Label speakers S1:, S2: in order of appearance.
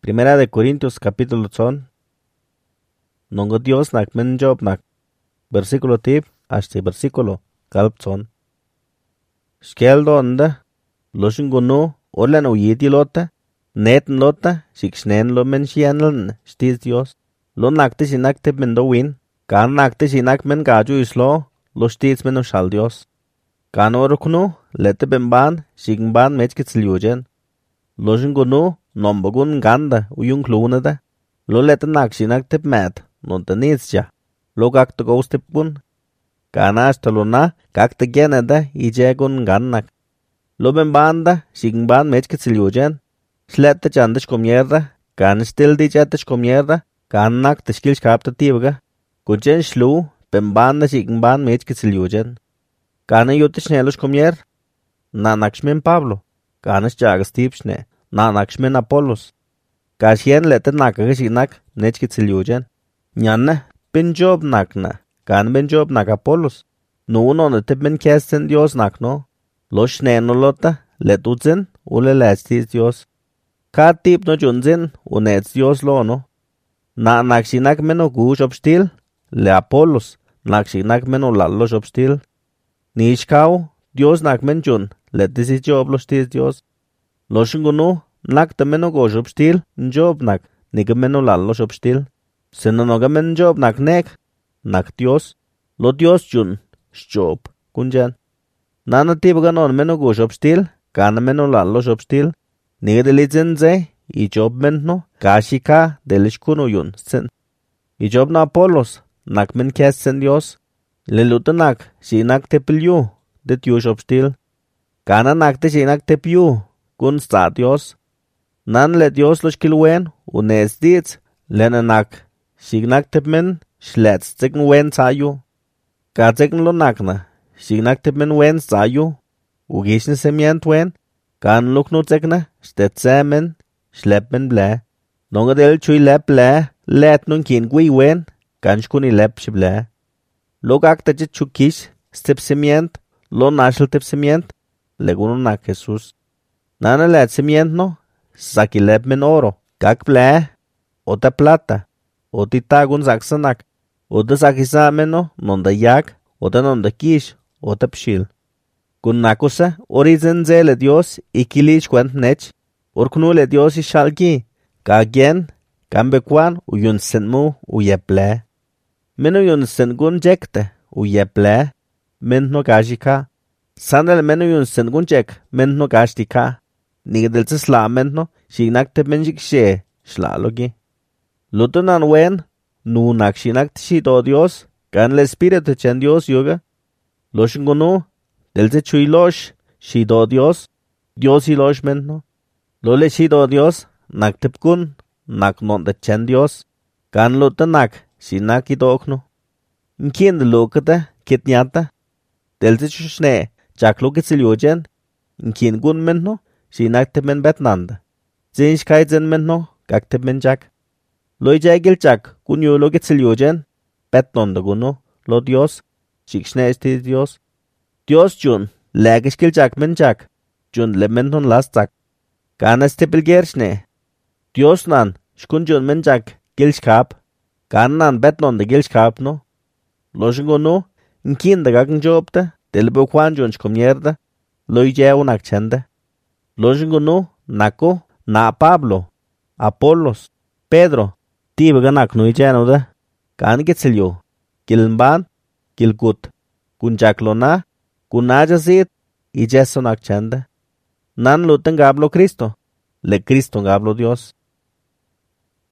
S1: Primera de Corintios capítulo son. Nongo Dios nak men job nak. Versículo tip hasta versículo kalp son. Skeldo onda. Loshin gunu olan uyiti lota. Neten lota. Shiksnen lo men shianlan. Stiz Dios. Lo nakte sinakte men do win. Kan nakte sinak men gaju islo. Lo stiz men o shal Dios. Kan orukunu. Lete benban. Shigban mechkitzliujen. Loshin gunu. Nombogun ganda uyung klunada. Lo lete nak sinakte met. Nonta nitsja. Lo kakta gostipun. Kana hasta lo na. Kakta geneda. Ijegun gannak. Lo benbanda. Shigban mechkitzliujen. Slette chandish komierda. Kan stildi chatish komierda. Kan nak tishkil shkapta tibga. Kuchen shlu. Benbanda shigban mechkitzliujen. Kana yutish nelush komier. Na nakshmen Pablo. Kana shjagas tipshne. Na nakshmen Apollos. Kashien lete nakagashignak nechkitzliujen. Nyanna ben job nakna. Kan ben job nak Apollos. No no te ben kesten Dios nakno. Losh nenolota letutzen ule lestis Dios. Ka tip no junzen unets Dios lono. Na nakshinak meno gush obstil le Apollos. Nakshinak meno lallos obstil. Nishkau Dios nakmen jun letisi job lostis Dios. Loshungunu nak temeno gosh obstil job nak nigameno lallos obstil. Senonogamen job nak nek nak Dios. Lo Dios jun job kunjan. Nana tibagan meno gosh obstil kana meno lallos obstil. Nigedelizenze I job menno kashika delishkuno yun sen. I job na Apollos nak men kessen Dios. Lelutanak sinak tepilyu det yush obstil. Kana nakte sinak tepyu kun sta Dios. Nan le Dios los kilwen unes dietz lenanak signak tepmen shlets tsekn wen sayu. Ka tsekn lo nakna signak tepmen wen sayu. Ugishn semient wen kan lukno tsekna stetsemen schleppen ble. Nongadel chui lep ble let nun kin gui wen kan shkuni lep shible. Logak taje chukish stepsement lo nashel tepsement leguno nak Jesus. Nana let sement no sakilep men oro kak ble ota plata oti tagun saksanak ota sakisameno nonda yak ota nonda kish ota pshil. Kun nakusa orizenze le Dios ikilish kwent nech orkunu le Dios ishalgi kagien kambekwan uyun senmu uyeple. Meno yun sengun jekte uyeple menno gajika. Sandal meno yun sengun jek menno gajtika. Nigedelse sla menno shignakte menjik she shlalogi. Lutunan wen nu nakshinakte shido Dios kan le espíritu chen Dios yoga. Loshingunu delce chuilosh shido Dios. Dios ilosh menno. Lole shido Dios naktepkun naknonde chen Dios. Kan lutanak sinaki dokno. Nkiende lokata kitnyata. Delce chushne chaklokitsilyojen. Nkien gun menno sinakte men betnanda. Zinsh kaizen menno kakte men jak. Loi jagil jak kunyo lokitsilyojen. Betnonda guno lo Dios. Shikshne esti Dios. Dios jun lagishkil jak men jak. Jun le menton lastak. Kana stepilgershne. Dios nan shkun jun men jak gilshkap. Kanan betnon de gilshkap no. Loshingo no. Nkin de gagan jobta. Delbo kwan jun shkomierda. Loi jeo nak chenda. Loshingo no. Nako. Na Pablo. Apollos. Pedro. Tibaga nak no ijano da. Kan gitsilyo. Kilmban. Kilgut. Kunjaklo na. Kunajazit. Ijeso nak chenda. Nan luten gablo Cristo. Le Cristo gablo Dios.